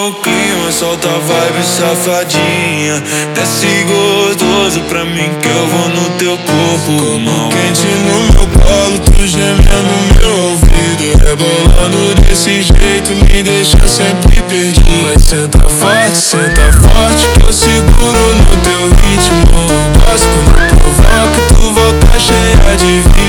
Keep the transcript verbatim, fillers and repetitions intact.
o clima, solta a vibe safadinha. Desce gostoso pra mim que eu vou no teu corpo. Como quente no meu colo, tu gemendo no meu ouvido. Rebolando desse jeito me deixa sempre perdido. Mas senta forte, senta forte que eu seguro no teu ritmo. Gosto quando provoca, tu volta cheia de vida.